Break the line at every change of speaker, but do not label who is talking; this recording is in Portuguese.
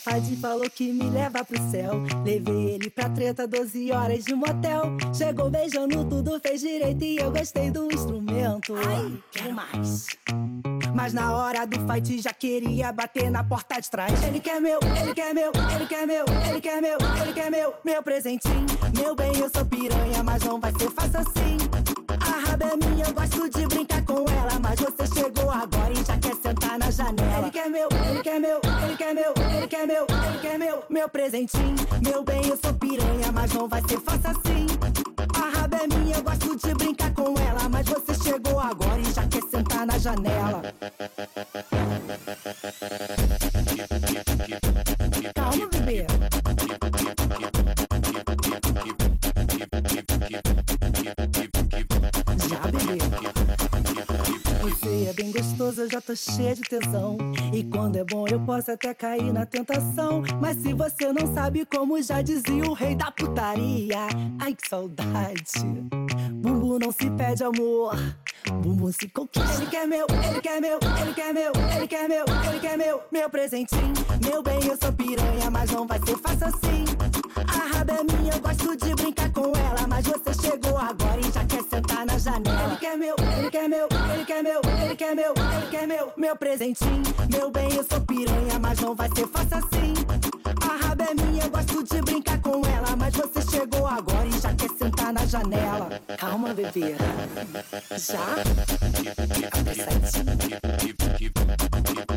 safadinho falou que me leva pro céu. Levei ele pra treta, 12 horas de motel. Chegou beijando tudo, fez direito e eu gostei do instrumento. Ai, quero mais. Mas na hora do fight já queria bater na porta de trás. Ele quer meu, ele quer meu, ele quer meu, ele quer meu, ele quer meu presentinho. Meu bem, eu sou piranha, mas não vai ser fácil assim. A raba é minha, eu gosto de brincar com ela, mas você chegou agora e já quer sentar na janela. Ele quer meu, ele quer meu, ele quer meu, ele quer meu, ele quer meu presentinho. Meu bem, eu sou piranha, mas não vai ser fácil assim. A raba é minha, eu gosto de brincar com ela, mas você chegou agora e já quer sentar na janela. Calma, bebê. Já, bebê. Você é bem gostoso, eu já tô cheia de tesão. E quando é bom eu posso até cair na tentação. Mas se você não sabe, como já dizia o rei da putaria, ai que saudade. Bumbum não se pede amor, bumbum se conquista. Ele quer meu, ele quer meu, ele quer meu, ele quer meu, ele quer meu presentinho. Meu bem, eu sou piranha, mas não vai ser fácil assim. A raba é minha, eu gosto de brincar com ela, mas você chegou agora e já quer sentar na janela. Ele quer meu, ele quer meu, ele quer meu, ele quer meu, ele quer meu presentinho. Meu bem, eu sou piranha, mas não vai ser fácil assim. A raba é minha, eu gosto de brincar com ela, mas você chegou agora e já quer sentar na janela. Calma, bebê. Já? Até 7.